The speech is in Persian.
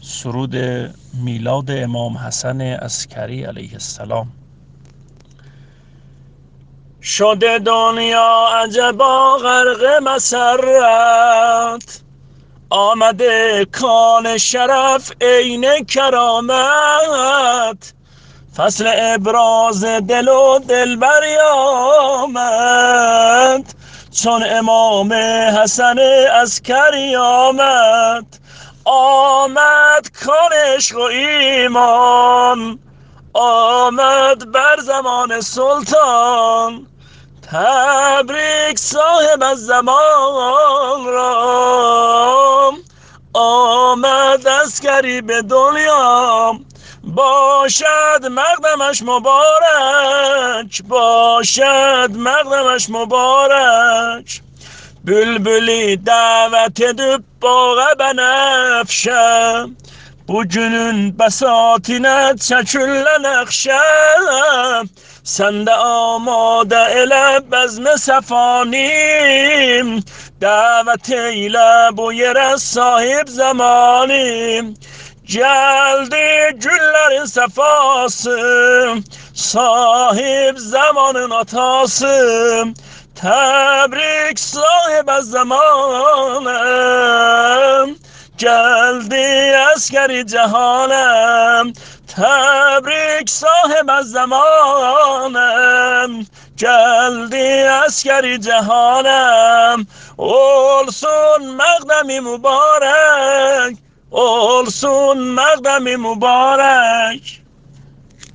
سرود میلاد امام حسن عسکری علیه السلام. شده دنیا عجبا غرق مسرت، آمده کان شرف عین کرامت، فصل ابراز دل و دلبر آمد، چون امام حسن عسکری آمد کان عشق و ایمان، آمد بر زمان سلطان. تبریک صاحب از زمان را، آمد عسکری به دنیا. باشد مقدمش مبارک، باشد مقدمش مبارک. Bülbülü davet edip bağa benefşe, bugünün besatine çekülle nakşe. Sen de amade ele bezme sefanim, davet eyle bu yere sahip zamanim. Geldi günlerin sefası, sahip zamanın atası. Tebrik sahip az zamanım, geldi askeri cehanem. Tebrik sahip az zamanım, geldi askeri cehanem. Olsun maqdemi mübarek, olsun maqdemi mübarek.